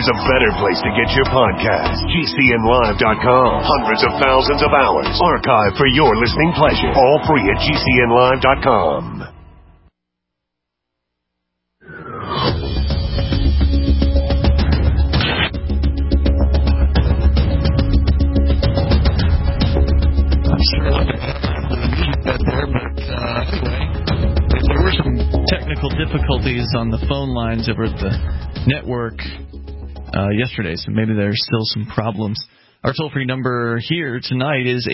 there's a better place to get your podcast. GCNlive.com. Hundreds of thousands of hours archived for your listening pleasure. All free at GCNlive.com. There were some technical difficulties on the phone lines over at the network yesterday, so maybe there's still some problems. Our toll-free number here tonight is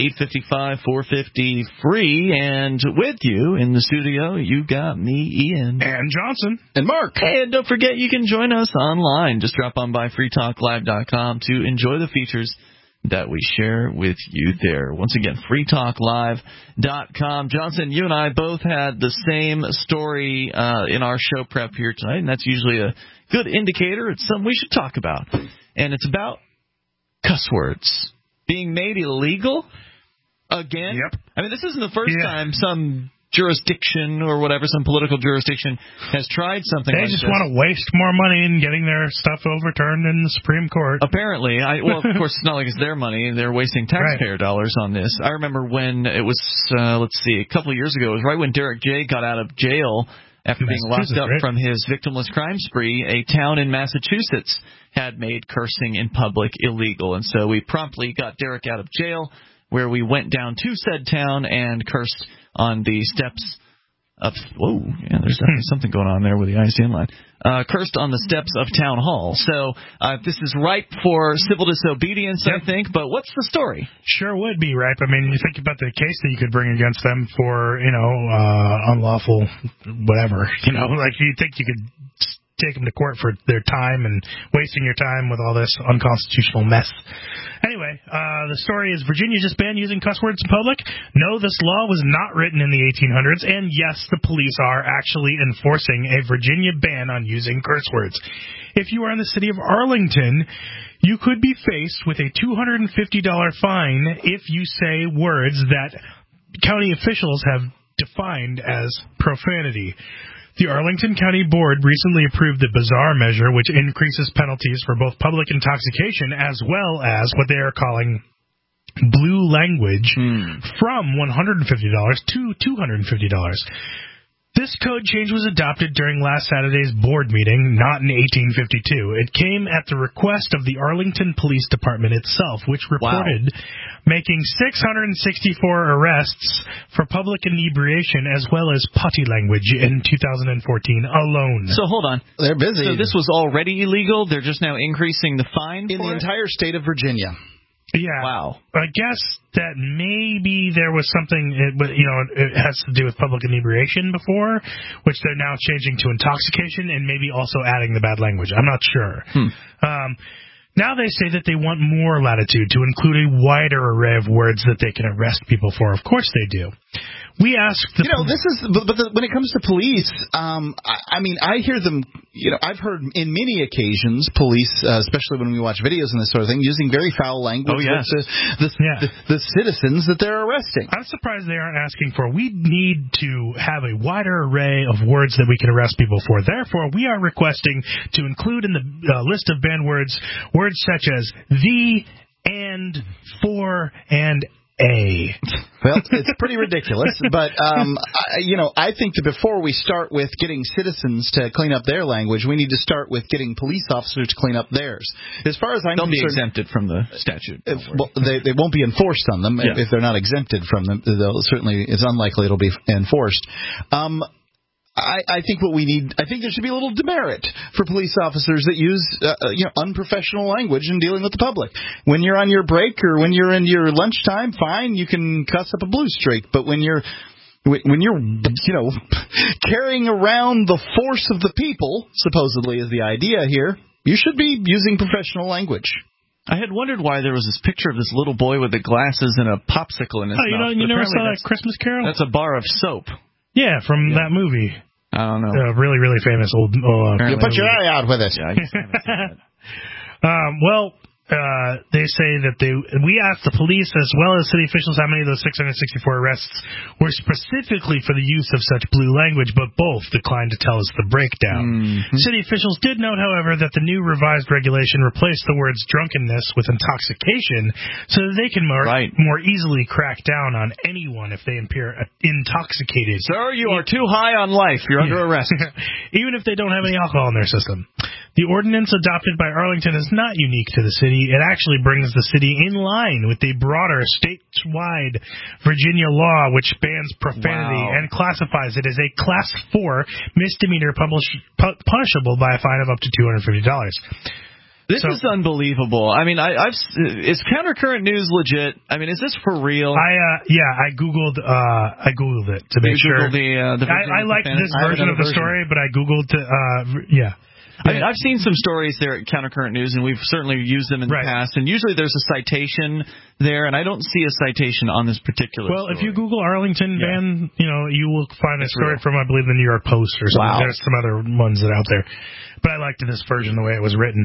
855-450-FREE, and with you in the studio, you got me, Ian. And Johnson. And Mark. And don't forget, you can join us online. Just drop on by freetalklive.com to enjoy the features that we share with you there. Once again, freetalklive.com. Johnson, you and I both had the same story in our show prep here tonight, and that's usually a good indicator. It's something we should talk about. And it's about cuss words being made illegal again. Yep. I mean, this isn't the first time some jurisdiction or whatever, some political jurisdiction has tried something like this. They just want to waste more money in getting their stuff overturned in the Supreme Court. Apparently. Well, of course, it's not like it's their money. They're wasting taxpayer dollars on this. I remember when it was, a couple of years ago, it was right when Derek J. got out of jail after being locked up from his victimless crime spree. A town in Massachusetts had made cursing in public illegal, and so we promptly got Derek out of jail, where we went down to said town and cursed on the steps of... Whoa, yeah, there's definitely something going on there with the ICN line. Cursed on the steps of Town Hall. So this is ripe for civil disobedience, I think, but what's the story? Sure would be ripe. I mean, you think about the case that you could bring against them for, unlawful whatever. Like you think you could take them to court for their time and wasting your time with all this unconstitutional mess. Anyway, the story is Virginia just banned using cuss words in public. No, this law was not written in the 1800s, and yes, the police are actually enforcing a Virginia ban on using curse words. If you are in the city of Arlington, you could be faced with a $250 fine if you say words that county officials have defined as profanity. The Arlington County Board recently approved the bizarre measure, which increases penalties for both public intoxication as well as what they are calling blue language from $150 to $250. This code change was adopted during last Saturday's board meeting, not in 1852. It came at the request of the Arlington Police Department itself, which reported making 664 arrests for public inebriation as well as potty language in 2014 alone. So hold on. They're busy. So this was already illegal? They're just now increasing the fine in the entire state of Virginia. Yeah. Wow. I guess that maybe there was something, it has to do with public inebriation before, which they're now changing to intoxication and maybe also adding the bad language. I'm not sure. Now they say that they want more latitude to include a wider array of words that they can arrest people for. Of course they do. We asked the when it comes to police, I hear them, I've heard in many occasions police, especially when we watch videos and this sort of thing, using very foul language with the citizens that they're arresting. I'm surprised they aren't asking for, we need to have a wider array of words that we can arrest people for. Therefore, we are requesting to include in the list of banned words, words such as the, and, for, and a. Well, it's pretty ridiculous, but, I think that before we start with getting citizens to clean up their language, we need to start with getting police officers to clean up theirs. As far as I'm concerned... They'll be exempted from the statute. They won't be enforced on them. If they're not exempted from them, it's unlikely it'll be enforced. I think what we need, I think there should be a little demerit for police officers that use unprofessional language in dealing with the public. When you're on your break or when you're in your lunchtime, fine, you can cuss up a blue streak. But when you're carrying around the force of the people, supposedly is the idea here, you should be using professional language. I had wondered why there was this picture of this little boy with the glasses and a popsicle in his mouth. You never saw that Christmas Carol? That's a bar of soap. Yeah, from that movie. I don't know. Really, really famous old... you put your eye out with it. Yeah, I guess I haven't seen it. Well, they say that we asked the police as well as city officials how many of those 664 arrests were specifically for the use of such blue language, but both declined to tell us the breakdown. City officials did note, however, that the new revised regulation replaced the words drunkenness with intoxication so that they can more easily crack down on anyone if they appear intoxicated. Sir, you are too high on life. You're under arrest. Even if they don't have any alcohol in their system. The ordinance adopted by Arlington is not unique to the city. It actually brings the city in line with the broader statewide Virginia law, which bans profanity and classifies it as a Class 4 misdemeanor punishable by a fine of up to $250. This is unbelievable. I mean, is Countercurrent News legit? I mean, is this for real? I googled it to make sure. I liked this version of the story, but I googled I mean, I've seen some stories there at Countercurrent News, and we've certainly used them in the past. And usually there's a citation there, and I don't see a citation on this particular story. If you Google Arlington ban, you will find a story from, I believe, the New York Post or something. Wow. There's some other ones that are out there. But I liked this version, the way it was written.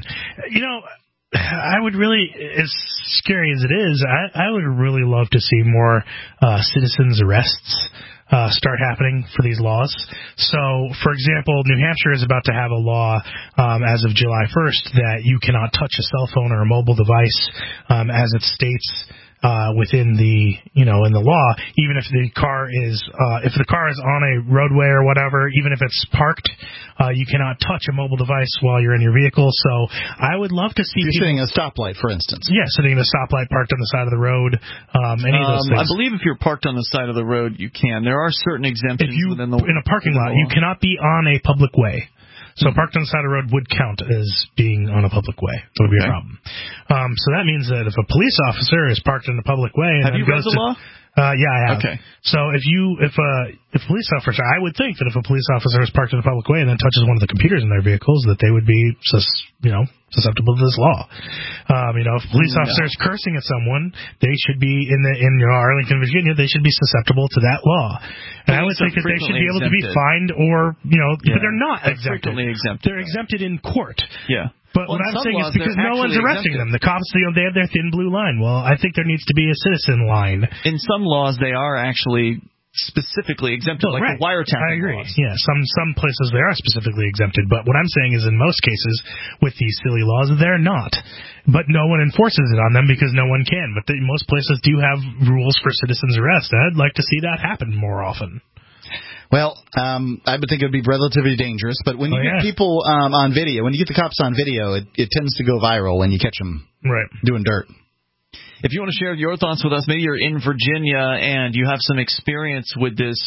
I would really, as scary as it is, I would really love to see more citizens' arrests start happening for these laws. So, for example, New Hampshire is about to have a law as of July 1st that you cannot touch a cell phone or a mobile device as it states within the, in the law, even if the car is on a roadway or whatever, even if it's parked, you cannot touch a mobile device while you're in your vehicle. So I would love to see people sitting at a stoplight, for instance. Yeah, sitting at a stoplight, parked on the side of the road. Any of those things. I believe if you're parked on the side of the road, you can. There are certain exemptions within the in a parking lot. You cannot be on a public way. So parked on the side of the road would count as being on a public way. That would be a problem. So that means that if a police officer is parked in a public way and have you read the law? Yeah, I have. Okay. So if a police officer, I would think that if a police officer is parked in a public way and then touches one of the computers in their vehicles, that they would be susceptible to this law. If a police officer is cursing at someone, they should be in Arlington, Virginia, they should be susceptible to that law. And I would think that they should be able to be fined or, but they're not exempted. They're exempted in court. Yeah. But what I'm saying is because no one's arresting them. The cops, they have their thin blue line. Well, I think there needs to be a citizen line. In some laws, they are actually specifically exempted, like the wiretapping I agree. laws. Yeah, some places they are specifically exempted. But what I'm saying is in most cases with these silly laws, they're not. But no one enforces it on them because no one can. But most places do have rules for citizens' arrest. I'd like to see that happen more often. Well, I would think it would be relatively dangerous, but when you get people on video, when you get the cops on video, it tends to go viral when you catch them doing dirt. If you want to share your thoughts with us, maybe you're in Virginia and you have some experience with this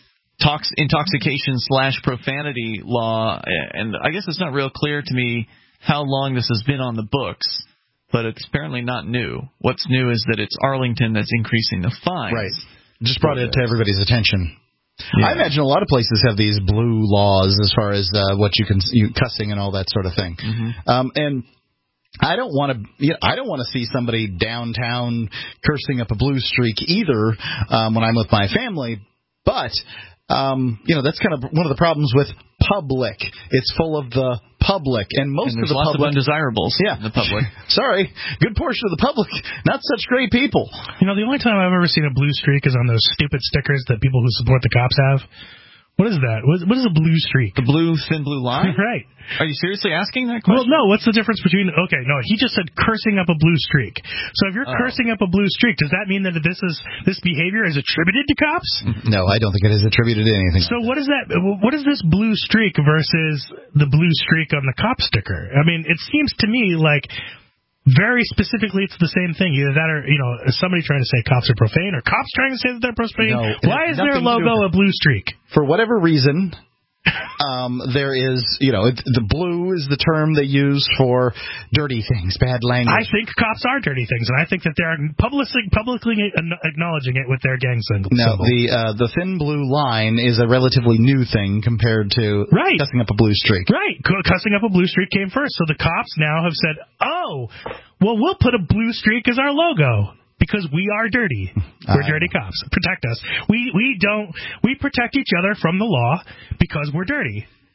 intoxication/profanity law, and I guess it's not real clear to me how long this has been on the books, but it's apparently not new. What's new is that it's Arlington that's increasing the fines. Right. Just brought it to everybody's attention. Yeah. I imagine a lot of places have these blue laws as far as what cussing and all that sort of thing. Mm-hmm. And I don't want to see somebody downtown cursing up a blue streak either when I'm with my family. But that's kind of one of the problems with public. It's full of the public, and most of the lots public of undesirables in the public. Sorry, good portion of the public, not such great people. The only time I've ever seen a blue streak is on those stupid stickers that people who support the cops have. What is that? What is a blue streak? The thin blue line? Right. Are you seriously asking that question? Well, no. What's the difference between... Okay, no, he just said cursing up a blue streak. So if you're cursing up a blue streak, does that mean that this behavior is attributed to cops? No, I don't think it is attributed to anything. So what is that? What is this blue streak versus the blue streak on the cop sticker? I mean, it seems to me like... Very specifically, it's the same thing. Either that or, is somebody trying to say cops are profane or cops trying to say that they're profane? No, why is their logo a blue streak? For whatever reason, there is, the blue is the term they use for dirty things, bad language. I think cops are dirty things, and I think that they're publicly acknowledging it with their gang symbol. No, the thin blue line is a relatively new thing compared to cussing up a blue streak. Right. Cussing up a blue streak came first, so the cops now have said, we'll put a blue streak as our logo. Because we are dirty. We're dirty cops. Protect us. We protect each other from the law because we're dirty.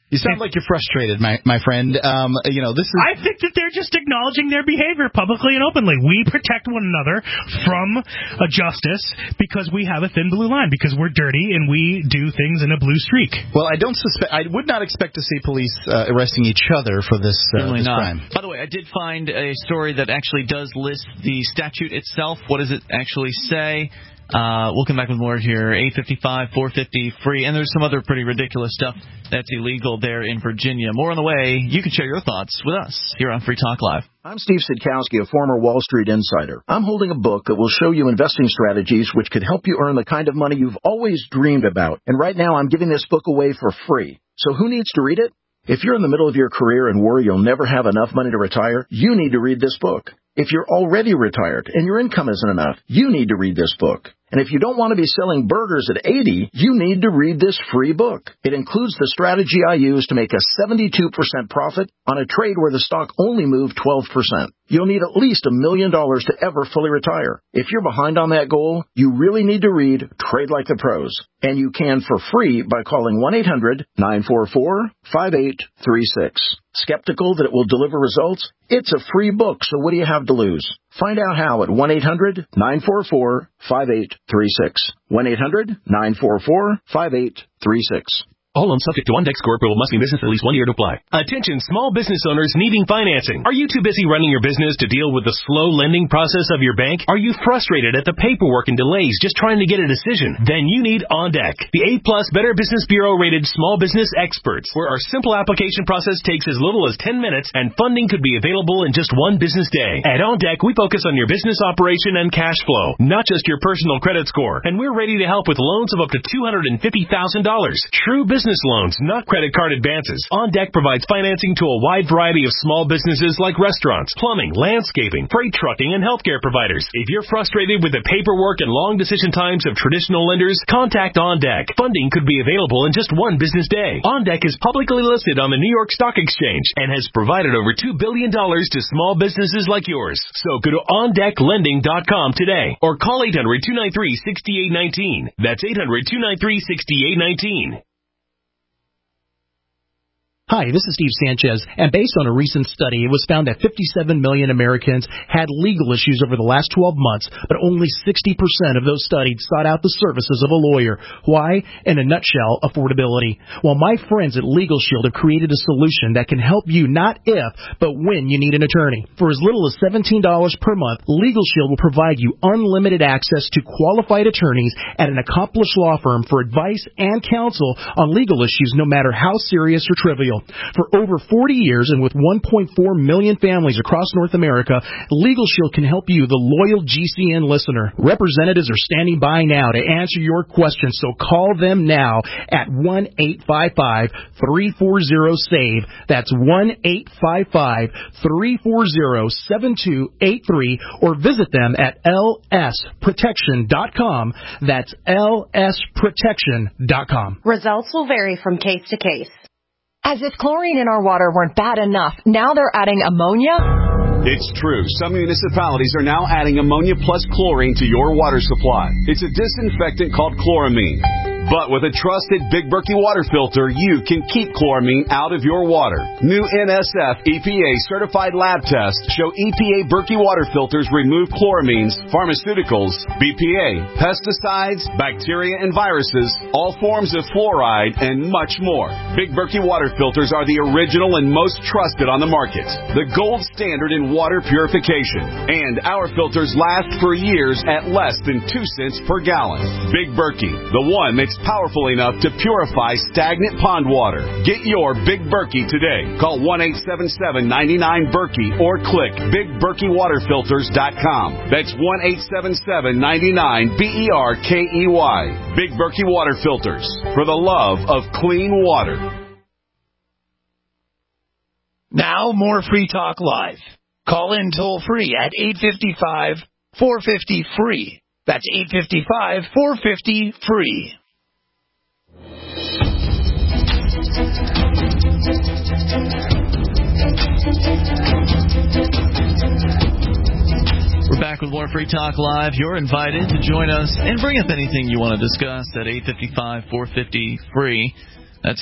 You sound like you're frustrated, my friend. This is. I think that they're just acknowledging their behavior publicly and openly. We protect one another from a justice because we have a thin blue line, because we're dirty and we do things in a blue streak. Well, I would not expect to see police arresting each other for this crime. By the way, I did find a story that actually does list the statute itself. What does it actually say? We'll come back with more here. 855, 450, free. And there's some other pretty ridiculous stuff that's illegal there in Virginia. More on the way. You can share your thoughts with us here on Free Talk Live. I'm Steve Sidkowski, a former Wall Street insider. I'm holding a book that will show you investing strategies which could help you earn the kind of money you've always dreamed about. And right now I'm giving this book away for free. So who needs to read it? If you're in the middle of your career and worry you'll never have enough money to retire, you need to read this book. If you're already retired and your income isn't enough, you need to read this book. And if you don't want to be selling burgers at 80, you need to read this free book. It includes the strategy I use to make a 72% profit on a trade where the stock only moved 12%. You'll need at least $1 million to ever fully retire. If you're behind on that goal, you really need to read Trade Like the Pros. And you can for free by calling 1-800-944-5836. Skeptical that it will deliver results? It's a free book, so what do you have to lose? Find out how at 1-800-944-5836. 1-800-944-5836. All loans subject to OnDeck score approval, must be in business at least 1 year to apply. Attention small business owners needing financing. Are you too busy running your business to deal with the slow lending process of your bank? Are you frustrated at the paperwork and delays just trying to get a decision? Then you need OnDeck, the A+ Better Business Bureau rated small business experts, where our simple application process takes as little as 10 minutes and funding could be available in just 1 business day. At OnDeck, we focus on your business operation and cash flow, not just your personal credit score. And we're ready to help with loans of up to $250,000. True business loans, not credit card advances. OnDeck provides financing to a wide variety of small businesses like restaurants, plumbing, landscaping, freight trucking, and healthcare providers. If you're frustrated with the paperwork and long decision times of traditional lenders, contact OnDeck. Funding could be available in just 1 business day. OnDeck is publicly listed on the New York Stock Exchange and has provided over $2 billion to small businesses like yours. So go to OnDeckLending.com today or call 800-293-6819. That's 800-293-6819. Hi, this is Steve Sanchez, and based on a recent study, it was found that 57 million Americans had legal issues over the last 12 months, but only 60% of those studied sought out the services of a lawyer. Why? In a nutshell, affordability. Well, my friends at Legal Shield have created a solution that can help you not if, but when you need an attorney. For as little as $17 per month, Legal Shield will provide you unlimited access to qualified attorneys at an accomplished law firm for advice and counsel on legal issues no matter how serious or trivial. For over 40 years and with 1.4 million families across North America, Legal Shield can help you, the loyal GCN listener. Representatives are standing by now to answer your questions, so call them now at 1-855-340-SAVE. That's 1-855-340-7283, or visit them at lsprotection.com. That's lsprotection.com. Results will vary from case to case. As if chlorine in our water weren't bad enough, now they're adding ammonia? It's true. Some municipalities are now adding ammonia plus chlorine to your water supply. It's a disinfectant called chloramine. But with a trusted Big Berkey water filter, you can keep chloramine out of your water. New NSF EPA certified lab tests show EPA Berkey water filters remove chloramines, pharmaceuticals, BPA, pesticides, bacteria and viruses, all forms of fluoride, and much more. Big Berkey water filters are the original and most trusted on the market. The gold standard in water purification. And our filters last for years at less than 2 cents per gallon. Big Berkey, the one that's powerful enough to purify stagnant pond water. Get your Big Berkey today. Call 1-877-99-BERKEY or click BigBerkeyWaterFilters.com. That's 1-877-99-BERKEY. Big Berkey Water Filters, for the love of clean water. Now, more Free Talk Live. Call in toll free at 855-450-FREE. That's 855-450-FREE. We're back with more Free Talk Live. You're invited to join us and bring up anything you want to discuss at 855-450-FREE. That's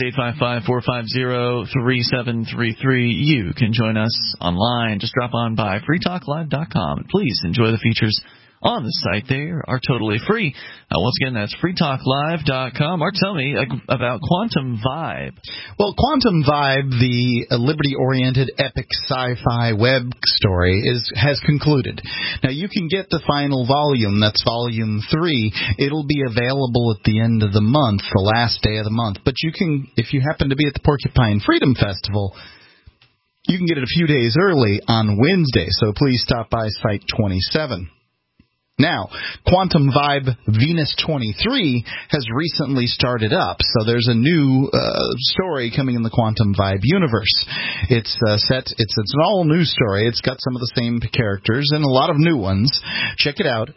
855-450-3733. You can join us online. Just drop on by freetalklive.com. Please enjoy the features on the site. They are totally free. Once again, that's freetalklive.com. Mark, tell me about Quantum Vibe. Well, Quantum Vibe, the liberty-oriented epic sci-fi web story, has concluded. Now, you can get the final volume. That's volume 3. It'll be available at the end of the month, the last day of the month. But you can, if you happen to be at the Porcupine Freedom Festival, you can get it a few days early on Wednesday. So please stop by Site 27. Now, Quantum Vibe Venus 23 has recently started up, so there's a new story coming in the Quantum Vibe universe. It's an all-new story. It's got some of the same characters and a lot of new ones. Check it out,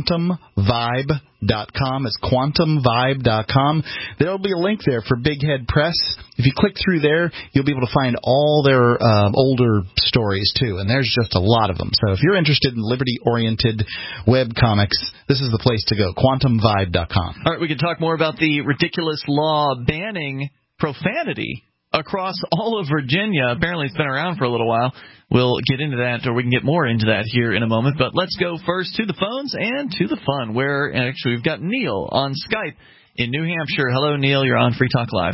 quantumvibe.com. It's quantumvibe.com. There'll be a link there for Big Head Press. If you click through there, you'll be able to find all their older stories, too, and there's just a lot of them. So if you're interested in liberty-oriented web comics, this is the place to go, quantumvibe.com. All right, we can talk more about the ridiculous law banning profanity across all of Virginia. Apparently it's been around for a little while. We'll get into that, or we can get more into that here in a moment. But let's go first to the phones and to the fun, where actually we've got Neil on Skype in New Hampshire. Hello, Neil. You're on Free Talk Live.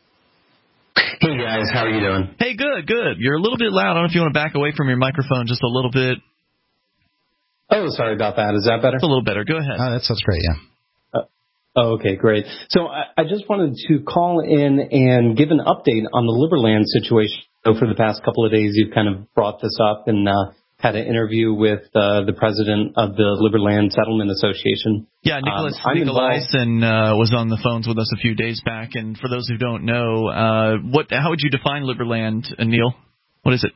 Hey, guys. How are you doing? Hey, good, good. You're a little bit loud. I don't know if you want to back away from your microphone just a little bit. Oh, sorry about that. Is that better? It's a little better. Go ahead. That's great, yeah. Okay, great. So I just wanted to call in and give an update on the Liberland situation. So for the past couple of days, you've kind of brought this up and had an interview with the president of the Liberland Settlement Association. Yeah, Nicholas Nicolaisen was on the phones with us a few days back. And for those who don't know, how would you define Liberland, Neil? What is it?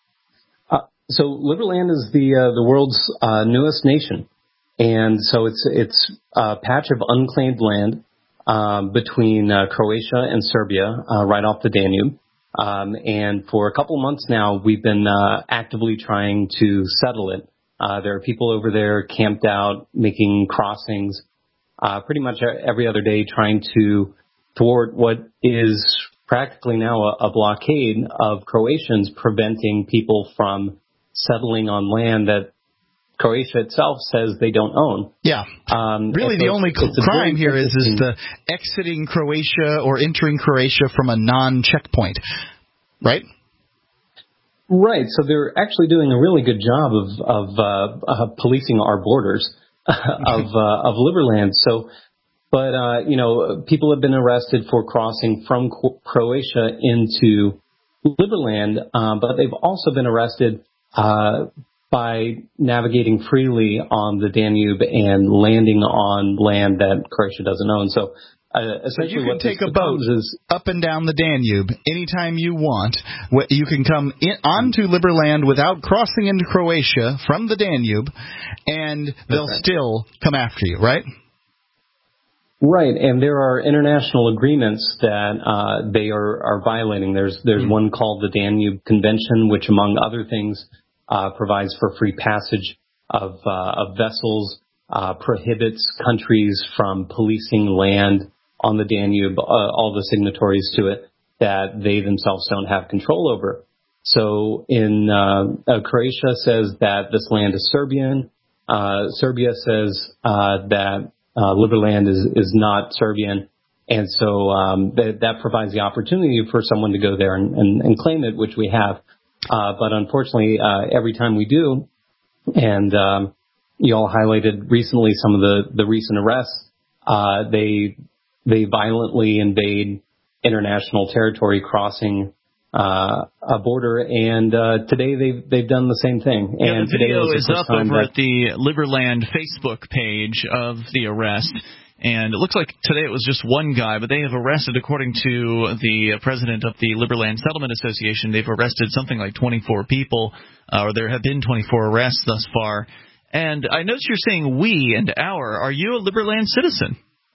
So Liberland is the world's newest nation. And so it's a patch of unclaimed land between Croatia and Serbia right off the Danube. And for a couple months now, we've been actively trying to settle it. There are people over there camped out, making crossings pretty much every other day, trying to thwart what is practically now a blockade of Croatians, preventing people from settling on land that Croatia itself says they don't own. Yeah. Really, the only crime here is the exiting Croatia or entering Croatia from a non-checkpoint, right? Right. So they're actually doing a really good job of policing our borders of Liberland. So, but people have been arrested for crossing from Croatia into Liberland, but they've also been arrested by navigating freely on the Danube and landing on land that Croatia doesn't own. So essentially, you can take a boat up and down the Danube anytime you want. You can come onto Liberland without crossing into Croatia from the Danube, and they'll still come after you, right? Right, and there are international agreements that they are violating. There's one called the Danube Convention, which, among other things, provides for free passage of vessels, prohibits countries from policing land on the Danube, all the signatories to it, that they themselves don't have control over. So Croatia says that this land is Serbian. Serbia says that Liberland is not Serbian. And so that provides the opportunity for someone to go there and claim it, which we have. But unfortunately, every time we do, and you all highlighted recently some of the recent arrests, they violently invade international territory, crossing a border, and today they've done the same thing. Yeah, and the video today is up over at the Liberland Facebook page of the arrest. And it looks like today it was just one guy, but they have arrested, according to the president of the Liberland Settlement Association, they've arrested something like 24 people, or there have been 24 arrests thus far. And I notice you're saying we and our. Are you a Liberland citizen?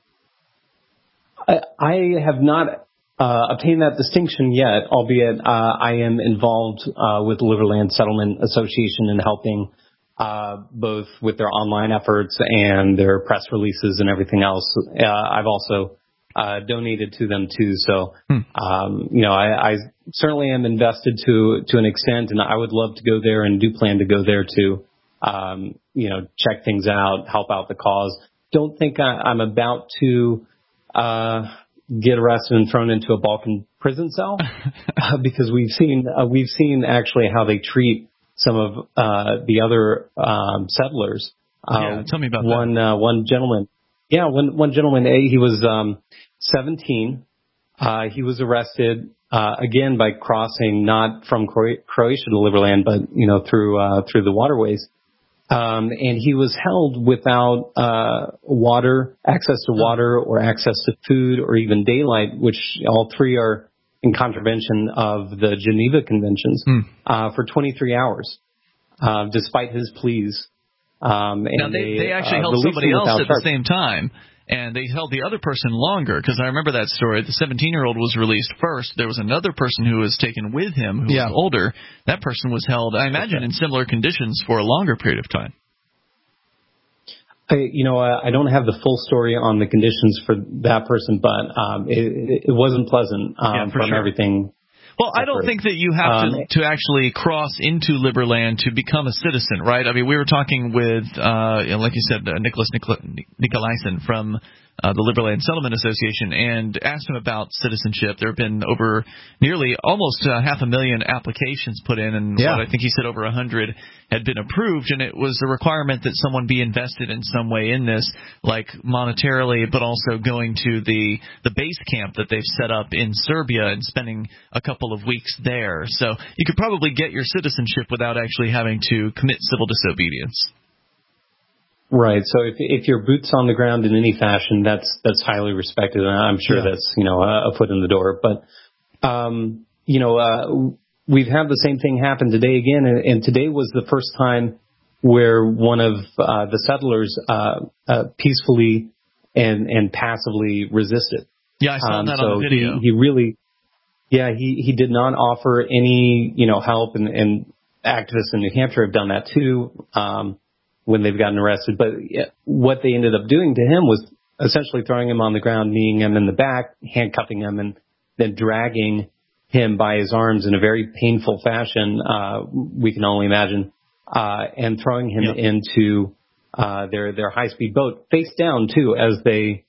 I have not obtained that distinction yet, albeit I am involved with the Liberland Settlement Association in helping both with their online efforts and their press releases and everything else. I've also donated to them too. So, I certainly am invested to an extent, and I would love to go there and do plan to go there to, check things out, help out the cause. Don't think I'm about to get arrested and thrown into a Balkan prison cell because we've seen actually how they treat some of the other settlers. Tell me about that. One gentleman. Yeah, one gentleman. He was 17. He was arrested again by crossing not from Croatia to Liberland, but through the waterways. And he was held without access to water or access to food or even daylight, which all three are in contravention of the Geneva Conventions, for 23 hours, despite his pleas. Now, they actually held somebody else at the same time, and they held the other person longer, because I remember that story. The 17-year-old was released first. There was another person who was taken with him who was older. That person was held, I imagine, in similar conditions for a longer period of time. I don't have the full story on the conditions for that person, but it wasn't pleasant from everything. Well, I don't think that you have to actually cross into Liberland to become a citizen, right? I mean, we were talking with, like you said, Nicholas Nikolaisen from the Liberland Settlement Association, and asked him about citizenship. There have been over nearly almost 500,000 applications put in, and what I think he said over 100 had been approved, and it was a requirement that someone be invested in some way in this, like monetarily, but also going to the base camp that they've set up in Serbia and spending a couple of weeks there. So you could probably get your citizenship without actually having to commit civil disobedience. Right. So if you're boots on the ground in any fashion, that's highly respected, and I'm sure that's a foot in the door. But we've had the same thing happen today again, and today was the first time where one of the settlers peacefully and passively resisted. Yeah, I saw that on the video. He really, he did not offer any help, and activists in New Hampshire have done that too. When they've gotten arrested. But what they ended up doing to him was essentially throwing him on the ground, kneeing him in the back, handcuffing him, and then dragging him by his arms in a very painful fashion, we can only imagine, and throwing him into their high-speed boat, face down, too, as they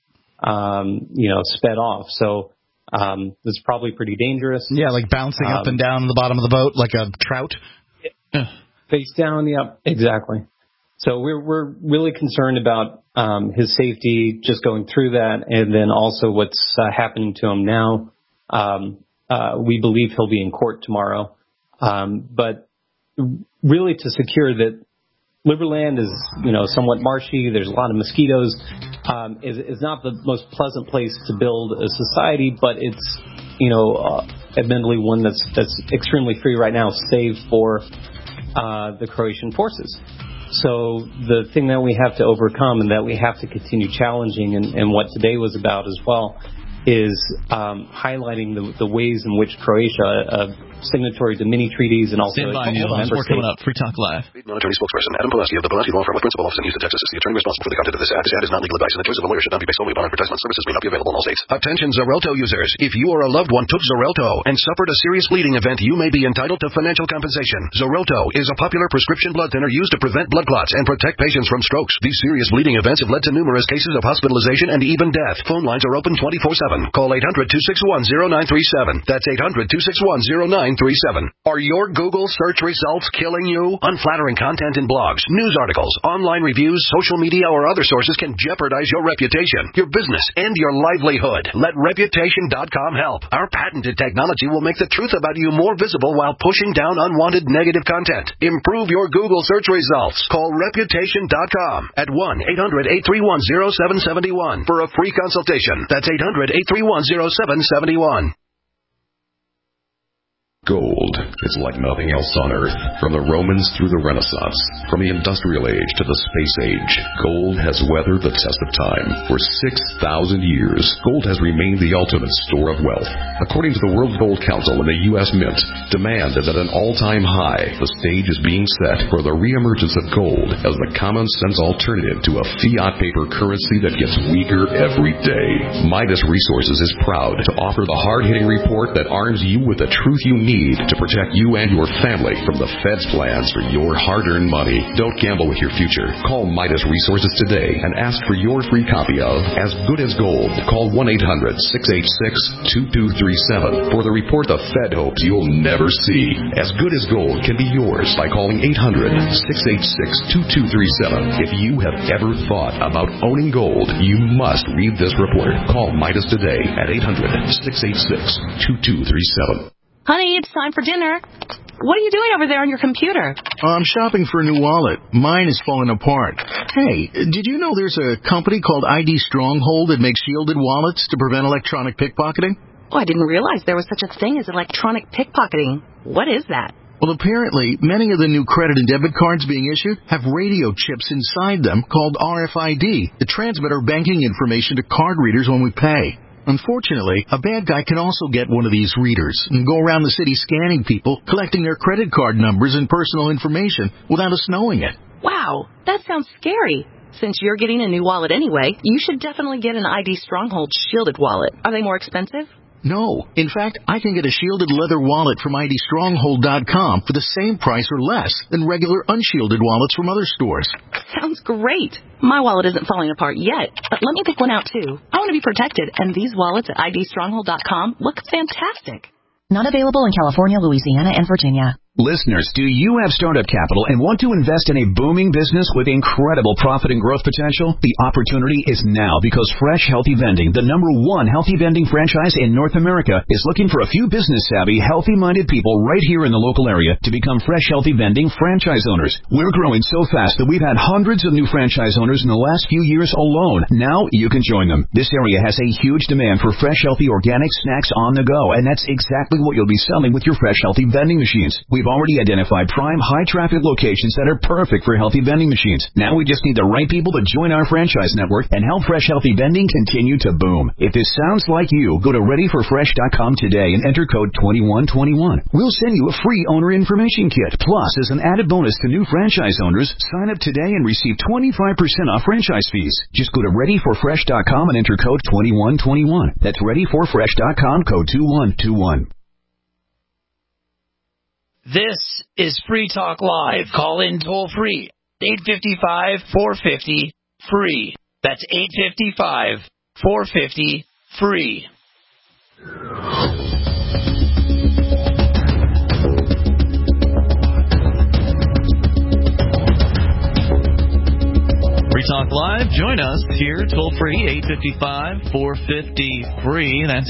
sped off. So it's probably pretty dangerous. Yeah, like bouncing up and down on the bottom of the boat like a trout. Face down, exactly. So we're really concerned about his safety, just going through that, and then also what's happening to him now. We believe he'll be in court tomorrow. But really to secure that Liberland is, somewhat marshy, there's a lot of mosquitoes, is not the most pleasant place to build a society, but it's, admittedly one that's extremely free right now, save for the Croatian forces. So the thing that we have to overcome and that we have to continue challenging, and what today was about as well, is highlighting the ways in which Croatia, signatory to many treaties and also... Stand by, Neil. We're coming up. Free Talk Live. Attorney spokesperson Adam Pulaski of the Pulaski Law Firm with principal office in Houston, Texas, is the attorney responsible for the content of this ad. This ad is not legal advice, and the choice of a lawyer should not be based solely upon advertisement. Services may not be available in all states. Attention Xarelto users. If you or a loved one took Xarelto and suffered a serious bleeding event, you may be entitled to financial compensation. Xarelto is a popular prescription blood thinner used to prevent blood clots and protect patients from strokes. These serious bleeding events have led to numerous cases of hospitalization and even death. Phone lines are open 24/7. Call 800-261-0937. That's 800-261-0937. Are your Google search results killing you? Unflattering content in blogs, news articles, online reviews, social media, or other sources can jeopardize your reputation, your business, and your livelihood. Let Reputation.com help. Our patented technology will make the truth about you more visible while pushing down unwanted negative content. Improve your Google search results. Call Reputation.com at 1-800-831-0771 for a free consultation. That's 800-831-0771. Gold is like nothing else on Earth. From the Romans through the Renaissance, from the Industrial Age to the Space Age, gold has weathered the test of time. For 6,000 years, gold has remained the ultimate store of wealth. According to the World Gold Council and the U.S. Mint, demand is at an all-time high. The stage is being set for the reemergence of gold as the common-sense alternative to a fiat paper currency that gets weaker every day. Midas Resources is proud to offer the hard-hitting report that arms you with the truth you need to protect you and your family from the Fed's plans for your hard-earned money. Don't gamble with your future. Call Midas Resources today and ask for your free copy of As Good as Gold. Call 1-800-686-2237 for the report the Fed hopes you'll never see. As Good as Gold can be yours by calling 800-686-2237. If you have ever thought about owning gold, you must read this report. Call Midas today at 800-686-2237. Honey, it's time for dinner. What are you doing over there on your computer? I'm shopping for a new wallet. Mine is falling apart. Hey, did you know there's a company called ID Stronghold that makes shielded wallets to prevent electronic pickpocketing? Oh, I didn't realize there was such a thing as electronic pickpocketing. What is that? Well, apparently, many of the new credit and debit cards being issued have radio chips inside them called RFID that transmit our banking information to card readers when we pay. Unfortunately, a bad guy can also get one of these readers and go around the city scanning people, collecting their credit card numbers and personal information without us knowing it. Wow, that sounds scary. Since you're getting a new wallet anyway, you should definitely get an ID Stronghold shielded wallet. Are they more expensive? No. In fact, I can get a shielded leather wallet from IDStronghold.com for the same price or less than regular unshielded wallets from other stores. Sounds great. My wallet isn't falling apart yet, but let me pick one out too. I want to be protected, and these wallets at IDStronghold.com look fantastic. Not available in California, Louisiana, and Virginia. Listeners, do you have startup capital and want to invest in a booming business with incredible profit and growth potential? The opportunity is now because Fresh Healthy Vending, the #1 healthy vending franchise in North America, is looking for a few business-savvy, healthy-minded people right here in the local area to become Fresh Healthy Vending franchise owners. We're growing so fast that we've had hundreds of new franchise owners in the last few years alone. Now you can join them. This area has a huge demand for fresh, healthy, organic snacks on the go, and that's exactly what you'll be selling with your Fresh Healthy Vending machines. We've already identified prime, high-traffic locations that are perfect for healthy vending machines. Now we just need the right people to join our franchise network and help Fresh Healthy Vending continue to boom. If this sounds like you, go to ReadyForFresh.com today and enter code 2121. We'll send you a free owner information kit. Plus, as an added bonus to new franchise owners, sign up today and receive 25% off franchise fees. Just go to ReadyForFresh.com and enter code 2121. That's ReadyForFresh.com, code 2121. This is Free Talk Live. Call in toll free. 855-450-FREE. That's 855-450-FREE. Free Talk Live. Join us here, toll free, 855-450-FREE. That's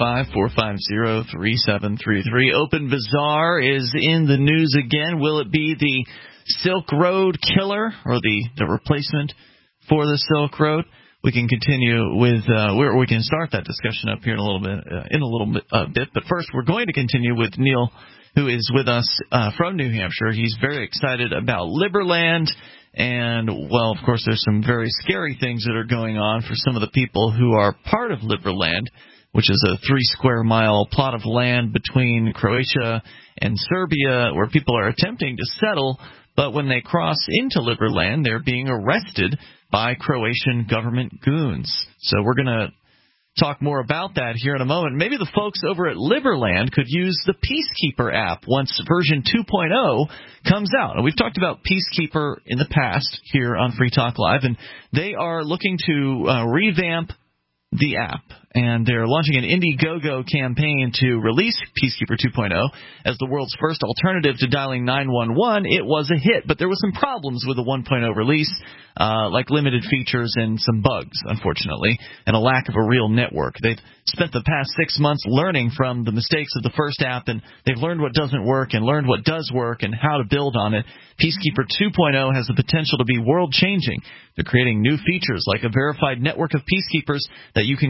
855-450-3733. Open Bazaar is in the news again. Will it be the Silk Road killer or the replacement for the Silk Road? We can continue with we can start that discussion up here in a little bit. But first, we're going to continue with Neil, who is with us from New Hampshire. He's very excited about Liberland. And, well, of course, there's some very scary things that are going on for some of the people who are part of Liberland, which is a 3-square-mile plot of land between Croatia and Serbia where people are attempting to settle, but when they cross into Liberland, they're being arrested by Croatian government goons. So we're going to talk more about that here in a moment. Maybe the folks over at Liberland could use the Peacekeeper app once version 2.0 comes out. And we've talked about Peacekeeper in the past here on Free Talk Live, and they are looking to revamp the app. And they're launching an Indiegogo campaign to release Peacekeeper 2.0 as the world's first alternative to dialing 911. It was a hit, but there were some problems with the 1.0 release, like limited features and some bugs, unfortunately, and a lack of a real network. They've spent the past 6 months learning from the mistakes of the first app, and they've learned what doesn't work and learned what does work and how to build on it. Peacekeeper 2.0 has the potential to be world-changing. They're creating new features like a verified network of peacekeepers that you can call in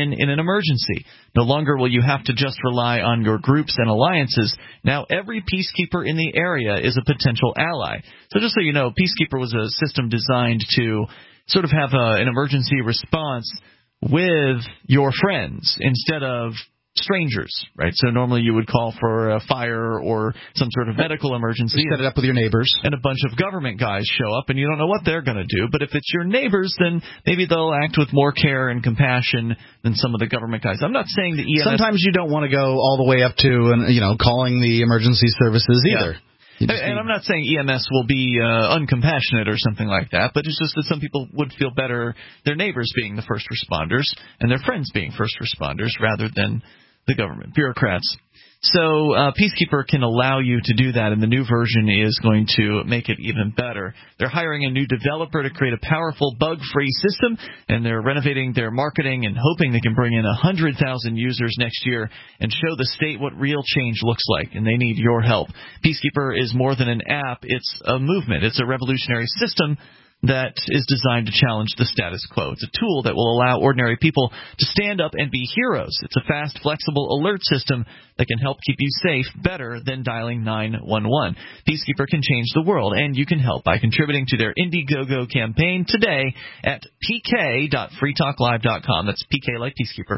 in an emergency. No longer will you have to just rely on your groups and alliances. Now every peacekeeper in the area is a potential ally. So just so you know, Peacekeeper was a system designed to sort of have an emergency response with your friends instead of strangers, right? So normally you would call for a fire or some sort of medical emergency. Set it up with your neighbors. And a bunch of government guys show up, and you don't know what they're going to do. But if it's your neighbors, then maybe they'll act with more care and compassion than some of the government guys. I'm not saying that EMS... Sometimes you don't want to go all the way up to, calling the emergency services either. Yeah. And I'm not saying EMS will be uncompassionate or something like that, but it's just that some people would feel better their neighbors being the first responders and their friends being first responders rather than the government bureaucrats. So Peacekeeper can allow you to do that, and the new version is going to make it even better. They're hiring a new developer to create a powerful bug-free system, and they're renovating their marketing and hoping they can bring in 100,000 users next year and show the state what real change looks like, and they need your help. Peacekeeper is more than an app. It's a movement. It's a revolutionary system that is designed to challenge the status quo. It's a tool that will allow ordinary people to stand up and be heroes. It's a fast, flexible alert system that can help keep you safe better than dialing 911. Peacekeeper can change the world, and you can help by contributing to their Indiegogo campaign today at pk.freetalklive.com. That's PK like Peacekeeper.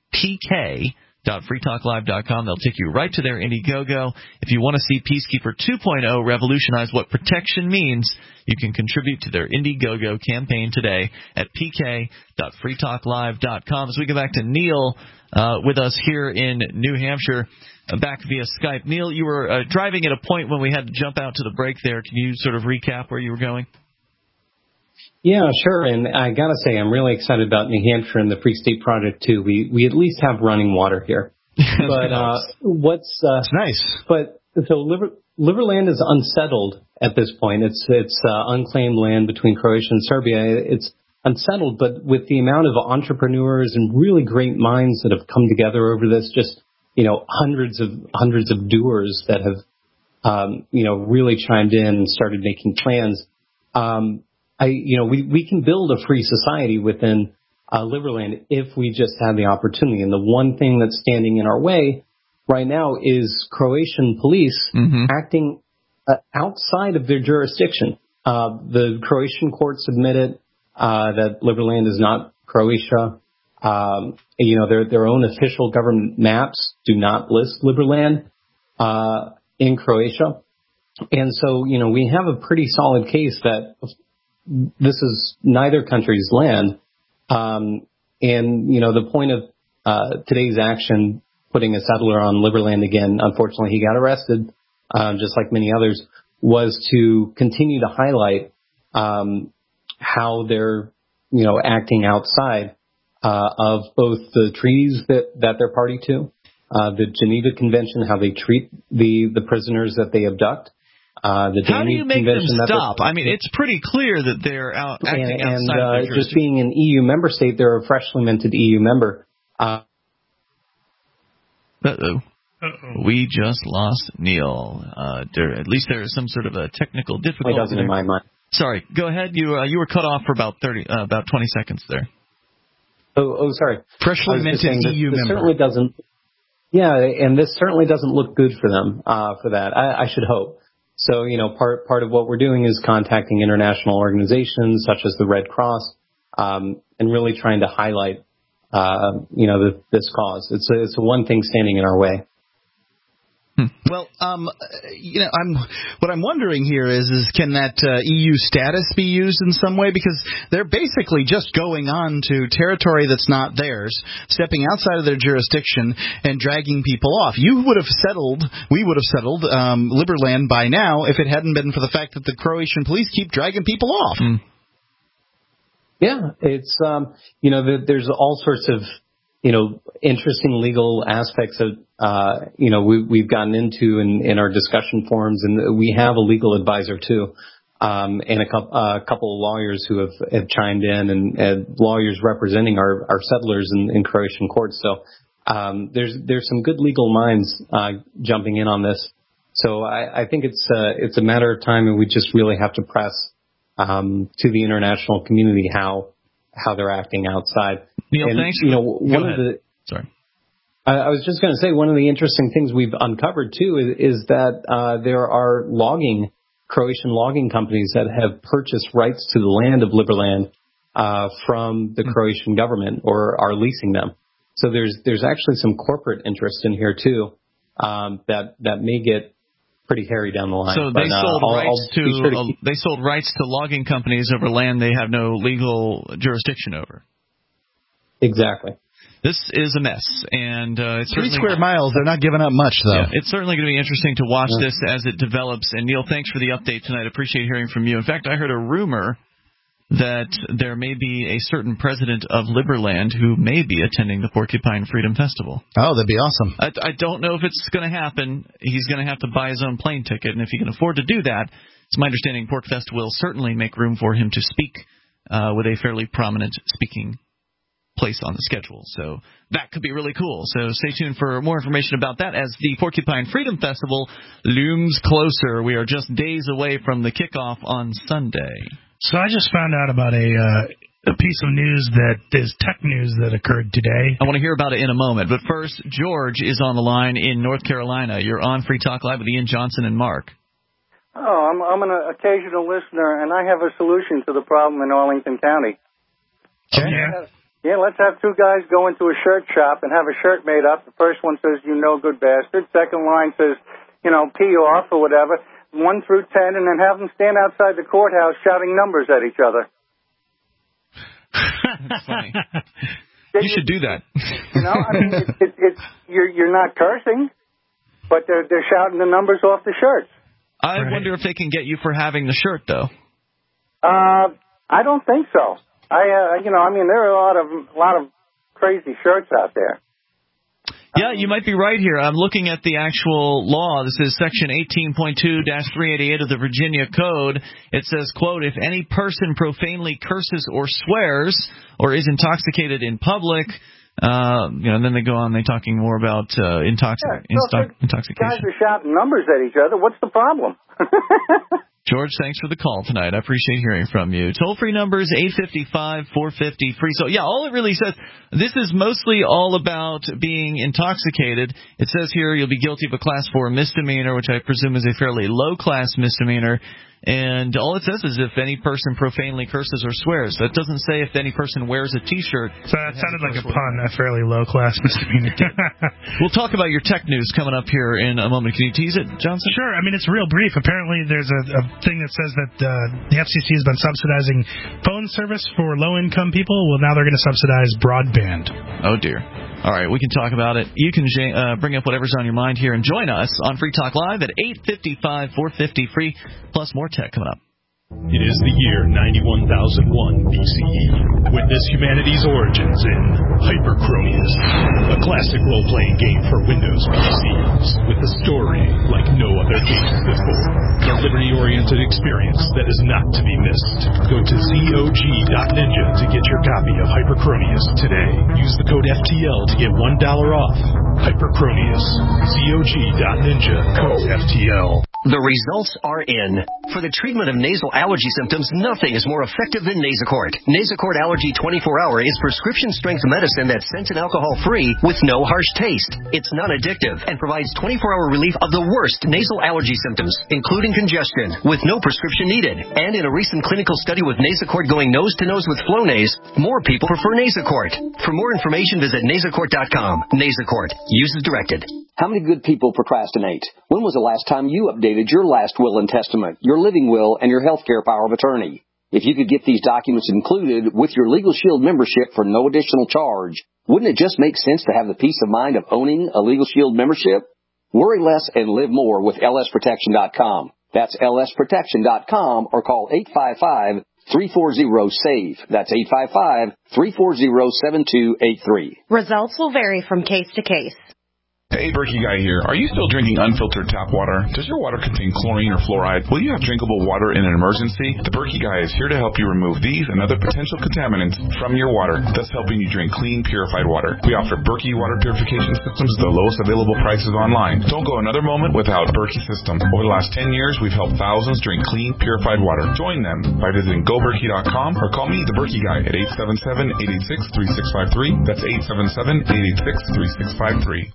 pk.freetalklive.com. They'll take you right to their Indiegogo. If you want to see Peacekeeper 2.0 revolutionize what protection means, you can contribute to their Indiegogo campaign today at pk.freetalklive.com. As we go back to Neil with us here in New Hampshire, back via Skype. Neil, you were driving at a point when we had to jump out to the break there. Can you sort of recap where you were going? Yeah, sure. And I got to say, I'm really excited about New Hampshire and the Free State Project, too. We at least have running water here. But what's nice. But so Liberland is unsettled at this point. It's unclaimed land between Croatia and Serbia. It's unsettled, but with the amount of entrepreneurs and really great minds that have come together over this, just hundreds of doers that have really chimed in and started making plans. We can build a free society within Liberland if we just have the opportunity. And the one thing that's standing in our way right now is Croatian police acting outside of their jurisdiction. The Croatian courts admitted that Liberland is not Croatia. Their own official government maps do not list Liberland in Croatia. And so, we have a pretty solid case that this is neither country's land. The point of today's action, putting a settler on Liberland again, unfortunately he got arrested, just like many others, was to continue to highlight how they're, acting outside of both the treaties that they're party to, the Geneva Convention, how they treat the prisoners that they abduct. How do you make them stop? I mean, it's pretty clear that they're acting outside of their just being an EU member state, they're a freshly minted EU member. We just lost Neil. At least there is some sort of a technical difficulty. It doesn't in my mind. Sorry, go ahead. You were cut off for about 20 seconds there. Oh, sorry. Freshly minted EU member. Certainly doesn't. Yeah, and this certainly doesn't look good for them. For that, I should hope. So, part of what we're doing is contacting international organizations such as the Red Cross, and really trying to highlight, this cause. It's a one thing standing in our way. Well, what I'm wondering here is can that EU status be used in some way? Because they're basically just going on to territory that's not theirs, stepping outside of their jurisdiction and dragging people off. We would have settled Liberland by now if it hadn't been for the fact that the Croatian police keep dragging people off. Yeah, it's there's all sorts of interesting legal aspects of we've gotten into in our discussion forums, and we have a legal advisor too, and a couple of lawyers who have chimed in, and lawyers representing our settlers in Croatian courts. So there's some good legal minds jumping in on this. So I think it's a matter of time, and we just really have to press to the international community how how they're acting outside. Neil, and, thanks. Sorry. I was just going to say, one of the interesting things we've uncovered, too, is that there are Croatian logging companies that have purchased rights to the land of Liberland from the Croatian government or are leasing them. So there's actually some corporate interest in here, too, that may get pretty hairy down the line. So they sold rights to logging companies over land they have no legal jurisdiction over. Exactly. This is a mess, and it's 3 square miles. They're not giving up much, though. Yeah, it's certainly going to be interesting to watch this as it develops. And Neil, thanks for the update tonight. I appreciate hearing from you. In fact, I heard a rumor that there may be a certain president of Liberland who may be attending the Porcupine Freedom Festival. Oh, that'd be awesome. I don't know if it's going to happen. He's going to have to buy his own plane ticket, and if he can afford to do that, it's my understanding PorcFest will certainly make room for him to speak with a fairly prominent speaking place on the schedule. So that could be really cool. So stay tuned for more information about that as the Porcupine Freedom Festival looms closer. We are just days away from the kickoff on Sunday. So I just found out about a piece of news that is tech news that occurred today. I want to hear about it in a moment. But first, George is on the line in North Carolina. You're on Free Talk Live with Ian Johnson and Mark. Oh, I'm an occasional listener, and I have a solution to the problem in Arlington County. Okay. Yeah, let's have 2 guys go into a shirt shop and have a shirt made up. The first one says, "You no good bastard." Second line says, "Pee off," or whatever. 1 through 10, and then have them stand outside the courthouse shouting numbers at each other. That's funny. You should do that. You're not cursing, but they're shouting the numbers off the shirts. I wonder if they can get you for having the shirt, though. I don't think so. There are a lot of crazy shirts out there. Yeah, you might be right here. I'm looking at the actual law. This is Section 18.2-388 of the Virginia Code. It says, quote, "If any person profanely curses or swears or is intoxicated in public," and then they go on, they're talking more about intoxication. Guys are shouting numbers at each other. What's the problem? George, thanks for the call tonight. I appreciate hearing from you. Toll-free numbers 855-450-FREE. So, yeah, all it really says, this is mostly all about being intoxicated. It says here you'll be guilty of a Class 4 misdemeanor, which I presume is a fairly low-class misdemeanor. And all it says is if any person profanely curses or swears. That doesn't say if any person wears a T-shirt. So that sounded like a pun, a fairly low-class misdemeanor. We'll talk about your tech news coming up here in a moment. Can you tease it, Johnson? Sure. I mean, it's real brief. Apparently, there's a thing that says that the FCC has been subsidizing phone service for low-income people. Well, now they're going to subsidize broadband. Oh, dear. All right, we can talk about it. You can bring up whatever's on your mind here and join us on Free Talk Live at 855-450-FREE, plus more tech coming up. It is the year 91,001 BCE. Witness humanity's origins in Hyperchronius, a classic role-playing game for Windows PCs with a story like no other game before. A liberty-oriented experience that is not to be missed. Go to ZOG.ninja to get your copy of Hyperchronius today. Use the code FTL to get $1 off. Hyperchronius. ZOG.ninja. Code FTL. The results are in. For the treatment of nasal allergy symptoms, nothing is more effective than Nasacort. Nasacort Allergy 24-Hour is prescription-strength medicine that's scent and alcohol-free with no harsh taste. It's non-addictive and provides 24-hour relief of the worst nasal allergy symptoms, including congestion, with no prescription needed. And in a recent clinical study with Nasacort going nose-to-nose with Flonase, more people prefer Nasacort. For more information, visit Nasacort.com. Nasacort. Use as directed. How many good people procrastinate? When was the last time you updated your last will and testament, your living will, and your healthcare power of attorney? If you could get these documents included with your Legal Shield membership for no additional charge, wouldn't it just make sense to have the peace of mind of owning a Legal Shield membership? Worry less and live more with lsprotection.com. That's lsprotection.com or call 855-340-SAVE. That's 855-340-7283. Results will vary from case to case. Hey, Berkey Guy here. Are you still drinking unfiltered tap water? Does your water contain chlorine or fluoride? Will you have drinkable water in an emergency? The Berkey Guy is here to help you remove these and other potential contaminants from your water, thus helping you drink clean, purified water. We offer Berkey water purification systems at the lowest available prices online. Don't go another moment without Berkey system. Over the last 10 years, we've helped thousands drink clean, purified water. Join them by visiting GoBerkey.com or call me, the Berkey Guy, at 877-886-3653. That's 877-886-3653.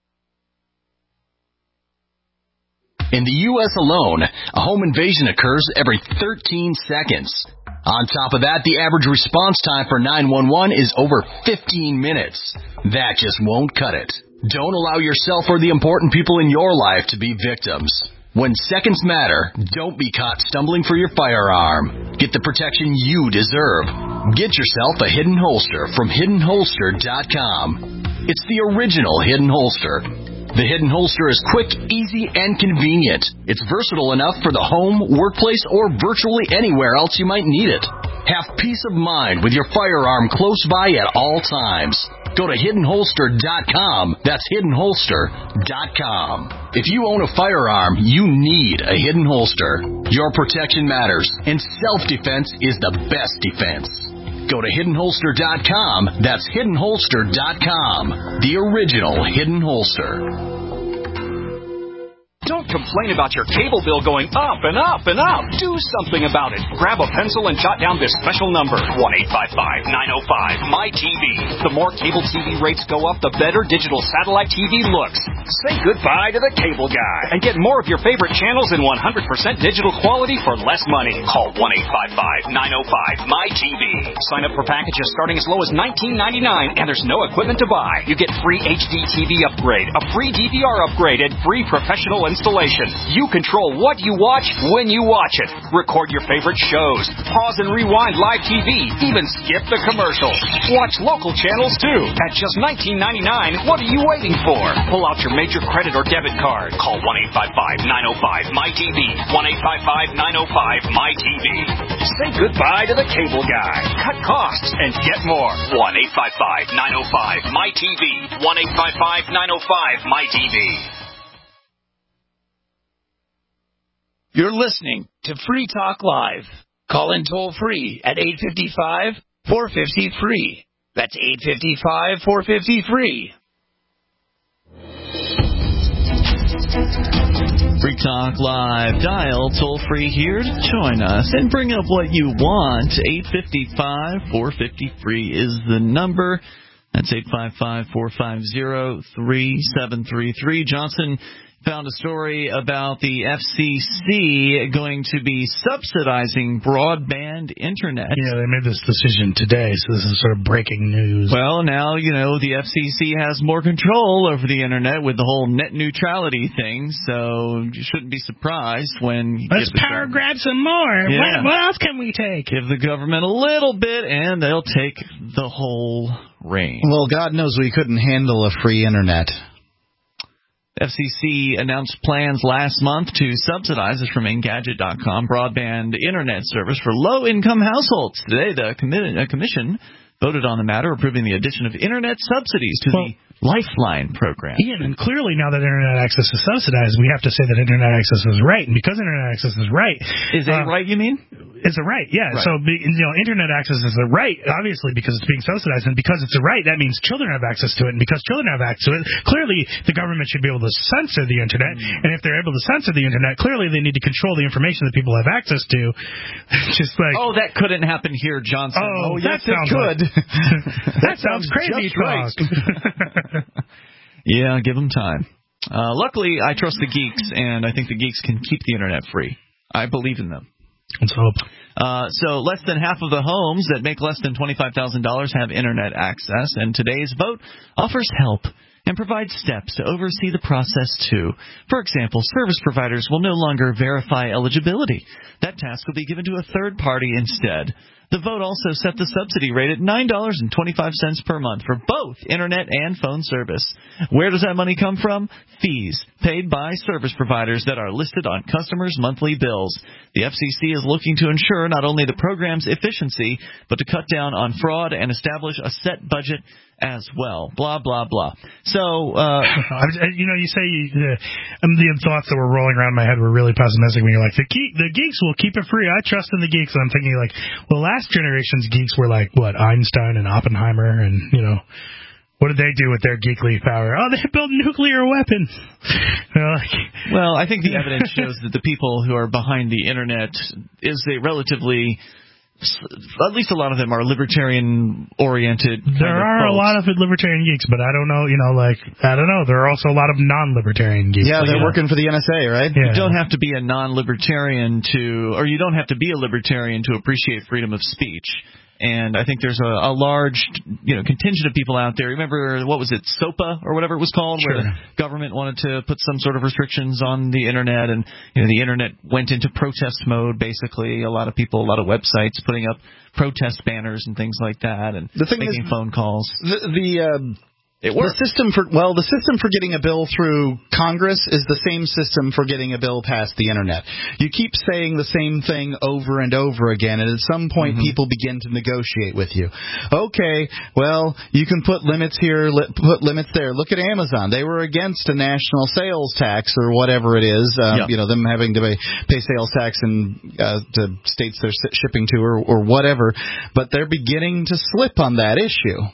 In the U.S. alone, a home invasion occurs every 13 seconds. On top of that, the average response time for 911 is over 15 minutes. That just won't cut it. Don't allow yourself or the important people in your life to be victims. When seconds matter, don't be caught stumbling for your firearm. Get the protection you deserve. Get yourself a Hidden Holster from HiddenHolster.com. It's the original Hidden Holster. The Hidden Holster is quick, easy, and convenient. It's versatile enough for the home, workplace, or virtually anywhere else you might need it. Have peace of mind with your firearm close by at all times. Go to HiddenHolster.com. That's HiddenHolster.com. If you own a firearm, you need a Hidden Holster. Your protection matters, and self-defense is the best defense. Go to HiddenHolster.com. That's HiddenHolster.com. The original Hidden Holster. Don't complain about your cable bill going up and up and up. Do something about it. Grab a pencil and jot down this special number, 1-855-905-MY-TV. The more cable TV rates go up, the better digital satellite TV looks. Say goodbye to the cable guy and get more of your favorite channels in 100% digital quality for less money. Call 1-855-905-MY-TV. Sign up for packages starting as low as $19.99, and there's no equipment to buy. You get free HD TV upgrade, a free DVR upgrade, and free professional installation. You control what you watch when you watch it. Record your favorite shows. Pause and rewind live TV. Even skip the commercials. Watch local channels too. At just $19.99, what are you waiting for? Pull out your major credit or debit card. Call 1-855-905-MY-TV. 1-855-905-MY-TV. Say goodbye to the cable guy. Cut costs and get more. 1-855-905-MY-TV. 1-855-905-MY-TV. You're listening to Free Talk Live. Call in toll free at 855-450-FREE. That's 855-450-FREE. Free Talk Live. Dial toll free here to join us and bring up what you want. 855-450-FREE is the number. That's 855-450-3733. Johnson found a story about the FCC going to be subsidizing broadband internet. Yeah, they made this decision today, so this is sort of breaking news. Well, now, the FCC has more control over the internet with the whole net neutrality thing, so you shouldn't be surprised when you let's power grab some more. Yeah. What else can we take? Give the government a little bit, and they'll take the whole reign. Well, God knows we couldn't handle a free internet. FCC announced plans last month to subsidize, this from Engadget.com, broadband internet service for low-income households. Today, the commission voted on the matter, approving the addition of internet subsidies to the Lifeline program. Ian, and clearly now that internet access is subsidized, we have to say that internet access is right. And because internet access is right... Is a right, you mean? It's a right, yeah. Right. So, internet access is a right, obviously, because it's being subsidized. And because it's a right, that means children have access to it. And because children have access to it, clearly the government should be able to censor the internet. And if they're able to censor the internet, clearly they need to control the information that people have access to. Just like... Oh, that couldn't happen here, Johnson. Oh yes, it could. That sounds crazy talk. Yeah, give them time. Luckily, I trust the geeks, and I think the geeks can keep the internet free. I believe in them. Let's hope. So less than half of the homes that make less than $25,000 have internet access, and today's vote offers help and provides steps to oversee the process, too. For example, service providers will no longer verify eligibility. That task will be given to a third party instead. The vote also set the subsidy rate at $9.25 per month for both internet and phone service. Where does that money come from? Fees paid by service providers that are listed on customers' monthly bills. The FCC is looking to ensure not only the program's efficiency, but to cut down on fraud and establish a set budget as well. Blah, blah, blah. So, you say the thoughts that were rolling around my head were really pessimistic when you're like, the geeks will keep it free. I trust in the geeks. And I'm thinking like, well, last generation's geeks were like, what, Einstein and Oppenheimer and, what did they do with their geekly power? Oh, they built nuclear weapons. Well, I think the evidence shows that the people who are behind the Internet is a relatively, at least a lot of them are libertarian-oriented. There are a lot of libertarian geeks, but I don't know, I don't know. There are also a lot of non-libertarian geeks. Yeah, they're working for the NSA, right? Yeah. You don't have to be a non-libertarian or you don't have to be a libertarian to appreciate freedom of speech. And I think there's a large, contingent of people out there. Remember, what was it, SOPA or whatever it was called, sure. where the government wanted to put some sort of restrictions on the Internet, and the Internet went into protest mode, basically. A lot of people, a lot of websites putting up protest banners and things like that, and making phone calls. The system for getting a bill through Congress is the same system for getting a bill past the Internet. You keep saying the same thing over and over again, and at some point people begin to negotiate with you. Okay, well, you can put limits here, put limits there. Look at Amazon. They were against a national sales tax or whatever it is, them having to pay sales tax to states they're shipping to or whatever, but they're beginning to slip on that issue.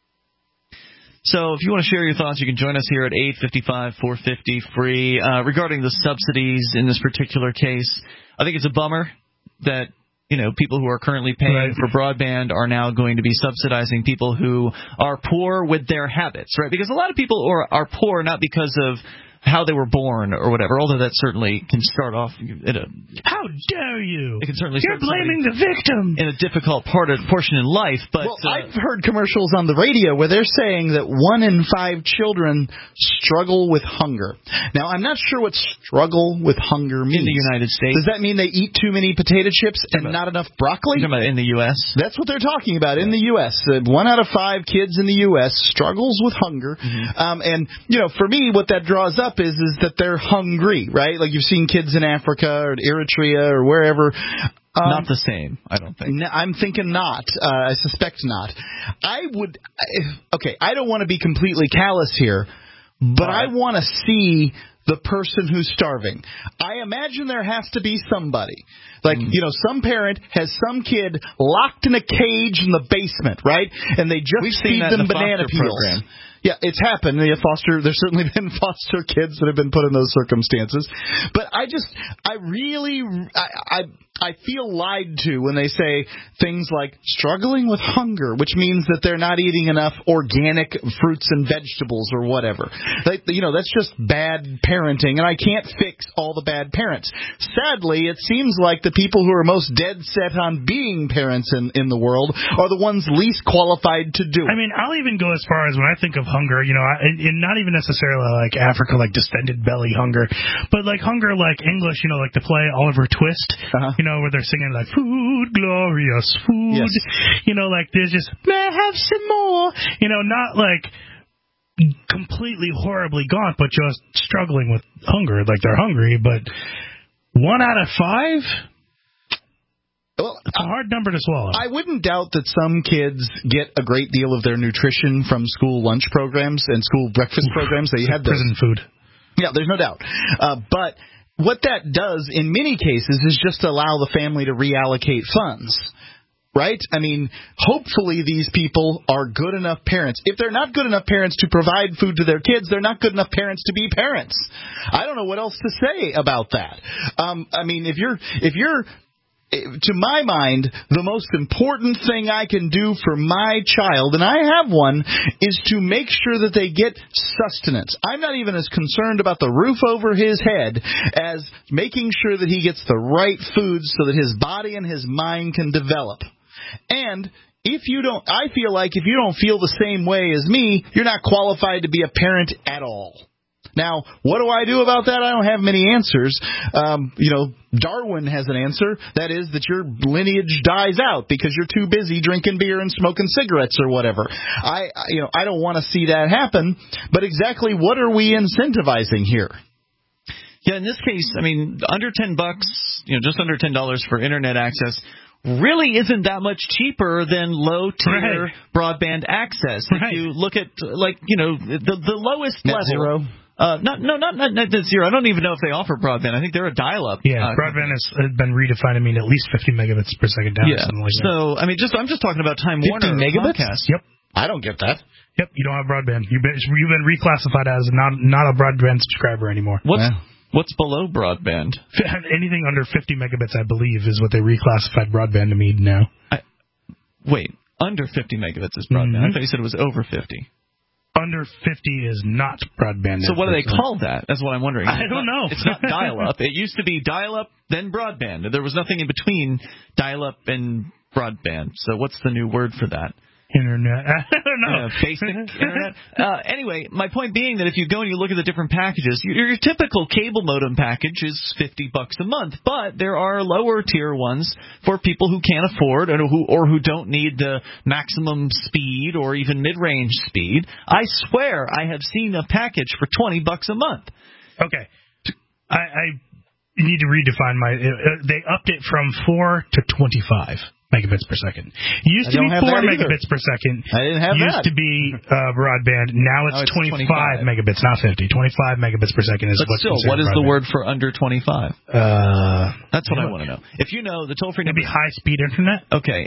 So if you want to share your thoughts, you can join us here at 855-450 free. Regarding the subsidies in this particular case, I think it's a bummer that people who are currently paying for broadband are now going to be subsidizing people who are poor with their habits, right? Because a lot of people are poor not because of how they were born or whatever, although that certainly can start off how dare you? It can certainly You're blaming the victim in a difficult portion in life. But I've heard commercials on the radio where they're saying that 1 in 5 children struggle with hunger. Now, I'm not sure what struggle with hunger means. In the United States. Does that mean they eat too many potato chips and not enough broccoli? You're talking about in the U.S.? That's what they're talking about in the U.S. 1 out of 5 kids in the U.S. struggles with hunger. And, for me, what that draws up is that they're hungry, right? Like you've seen kids in Africa or Eritrea or wherever. Not the same, I don't think. I'm thinking not. I suspect not. I don't want to be completely callous here, but I want to see the person who's starving. I imagine there has to be somebody. Like, some parent has some kid locked in a cage in the basement, right? And they just feed them banana peels. Program. Yeah, it's happened. There's certainly been foster kids that have been put in those circumstances. But I feel lied to when they say things like struggling with hunger, which means that they're not eating enough organic fruits and vegetables or whatever. That's just bad parenting, and I can't fix all the bad parents. Sadly, it seems like the people who are most dead set on being parents in the world are the ones least qualified to do it. I mean, I'll even go as far as when I think of hunger, and not even necessarily like Africa, like distended belly hunger, but like hunger like English, like the play Oliver Twist, where they're singing like food, glorious food, like there's just, may I have some more, not like completely horribly gaunt, but just struggling with hunger, like they're hungry, but 1 out of 5? Well, it's a hard number to swallow. I wouldn't doubt that some kids get a great deal of their nutrition from school lunch programs and school breakfast programs. They had prison food. Yeah, there's no doubt. But what that does in many cases is just allow the family to reallocate funds. Right? I mean, hopefully these people are good enough parents. If they're not good enough parents to provide food to their kids, they're not good enough parents to be parents. I don't know what else to say about that. I mean, if you're to my mind, the most important thing I can do for my child, and I have one, is to make sure that they get sustenance. I'm not even as concerned about the roof over his head as making sure that he gets the right foods so that his body and his mind can develop. And I feel like if you don't feel the same way as me, you're not qualified to be a parent at all. Now, what do I do about that? I don't have many answers. Darwin has an answer. That is that your lineage dies out because you're too busy drinking beer and smoking cigarettes or whatever. I don't want to see that happen. But exactly what are we incentivizing here? Yeah, in this case, I mean, under $10, just under $10 for internet access. really isn't that much cheaper than low-tier broadband access. If you look at, the lowest Net level. zero? Not net zero. I don't even know if they offer broadband. I think they're a dial-up. Yeah, broadband has been redefined to mean at least 50 megabits per second down. Yeah. So, I'm just talking about Time Warner. 50 megabits? Comcast. Yep. I don't get that. Yep, you don't have broadband. You've been reclassified as not a broadband subscriber anymore. What's below broadband? Anything under 50 megabits, I believe, is what they reclassified broadband to mean now. Wait, under 50 megabits is broadband. Mm-hmm. I thought you said it was over 50. Under 50 is not broadband. So what do they call that? That's what I'm wondering. I don't know. It's not dial-up. It used to be dial-up, then broadband. There was nothing in between dial-up and broadband. So what's the new word for that? Internet. I don't know. Basic internet. Anyway, my point being that if you go and you look at the different packages, your typical cable modem package is $50 a month, but there are lower tier ones for people who can't afford or who don't need the maximum speed or even mid-range speed. I swear I have seen a package for $20 a month. Okay. I need to redefine they upped it from 4 to 25 megabits per second. It used to be 4 megabits per second. I didn't have that. Used to be broadband. Now it's 25 megabits, not 50. 25 megabits per second is what's still, what is broadband. The word for under 25? That's what I want to know. If you know, the toll-free number... Maybe high-speed internet? Okay,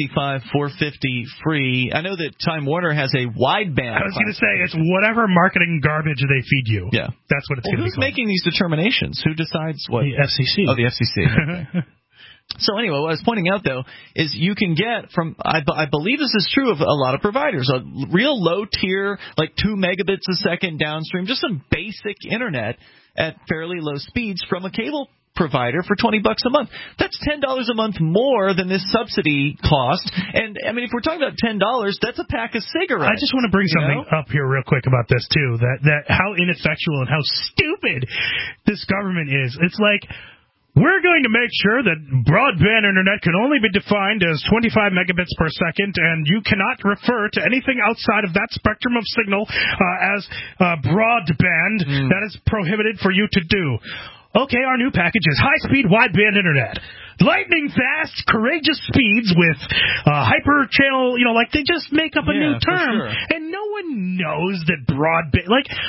855-450 free. I know that Time Warner has a wideband. I was going to say, it's whatever marketing garbage they feed you. Yeah. That's what it's going to be called. Who's making these determinations? Who decides what? The FCC. Oh, the FCC. Okay. So anyway, what I was pointing out, though, is you can get from, I believe this is true of a lot of providers, a real low-tier, like 2 megabits a second downstream, just some basic internet at fairly low speeds from a cable provider for $20 a month. That's $10 a month more than this subsidy cost. And, I mean, if we're talking about $10, that's a pack of cigarettes. I just want to bring something up here real quick about this, too, that how ineffectual and how stupid this government is. It's like... We're going to make sure that broadband internet can only be defined as 25 megabits per second, and you cannot refer to anything outside of that spectrum of signal as broadband. That is prohibited for you to do. Okay, our new package is high-speed wideband internet. Lightning fast, courageous speeds with hyper channel, they just make up a new term. Sure. And no one knows that broadband,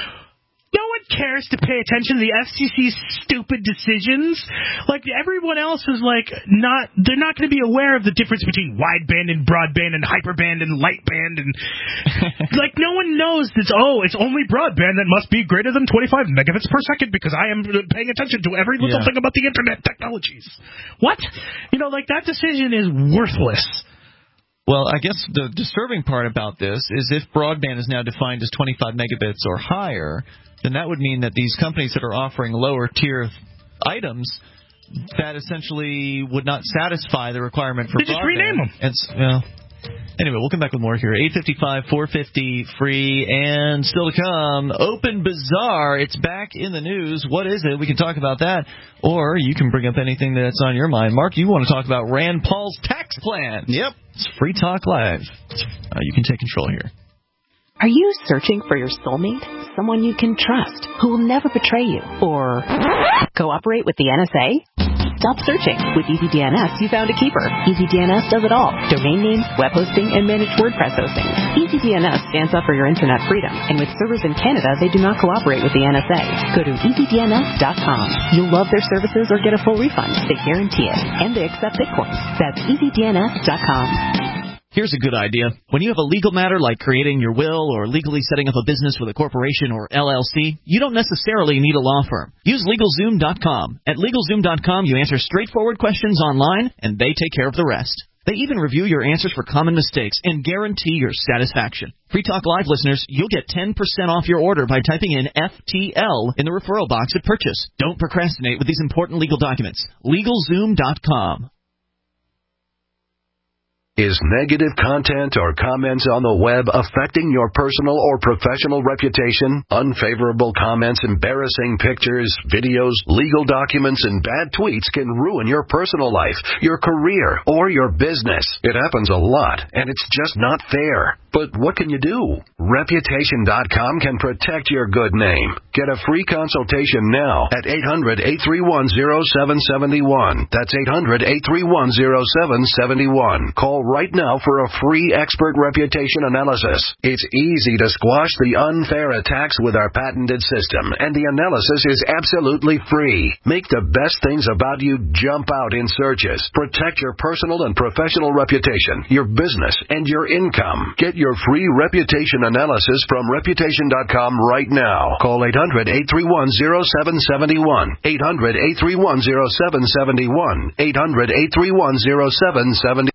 no one cares to pay attention to the FCC's stupid decisions. Everyone else is they're not going to be aware of the difference between wideband and broadband and hyperband and lightband and no one knows that it's only broadband that must be greater than 25 megabits per second because I am paying attention to every little thing about the internet technologies. What? That decision is worthless. Well, I guess the disturbing part about this is if broadband is now defined as 25 megabits or higher, then that would mean that these companies that are offering lower tier items, that essentially would not satisfy the requirement for broadband. Just rename them. Anyway, we'll come back with more here. 855-450 free, and still to come, Open Bazaar. It's back in the news. What is it? We can talk about that, or you can bring up anything that's on your mind. Mark, you want to talk about Rand Paul's tax plan. Yep. It's Free Talk Live. You can take control here. Are you searching for your soulmate? Someone you can trust, who will never betray you, or cooperate with the NSA? Stop searching. With EasyDNS, you found a keeper. EasyDNS does it all. Domain names, web hosting, and managed WordPress hosting. EasyDNS stands up for your internet freedom, and with servers in Canada, they do not cooperate with the NSA. Go to EasyDNS.com. You'll love their services or get a full refund. They guarantee it. And they accept Bitcoin. That's EasyDNS.com. Here's a good idea. When you have a legal matter like creating your will or legally setting up a business with a corporation or LLC, you don't necessarily need a law firm. Use LegalZoom.com. At LegalZoom.com, you answer straightforward questions online, and they take care of the rest. They even review your answers for common mistakes and guarantee your satisfaction. Free Talk Live listeners, you'll get 10% off your order by typing in FTL in the referral box at purchase. Don't procrastinate with these important legal documents. LegalZoom.com. Is negative content or comments on the web affecting your personal or professional reputation? Unfavorable comments, embarrassing pictures, videos, legal documents, and bad tweets can ruin your personal life, your career, or your business. It happens a lot, and it's just not fair. But what can you do? Reputation.com can protect your good name. Get a free consultation now at 800-831-0771. That's 800-831-0771. Call right now for a free expert reputation analysis. It's easy to squash the unfair attacks with our patented system, and the analysis is absolutely free. Make the best things about you jump out in searches. Protect your personal and professional reputation, your business, and your income. Get your free reputation analysis from Reputation.com right now. Call 800-831-0771. 800-831-0771. 800-831-0771.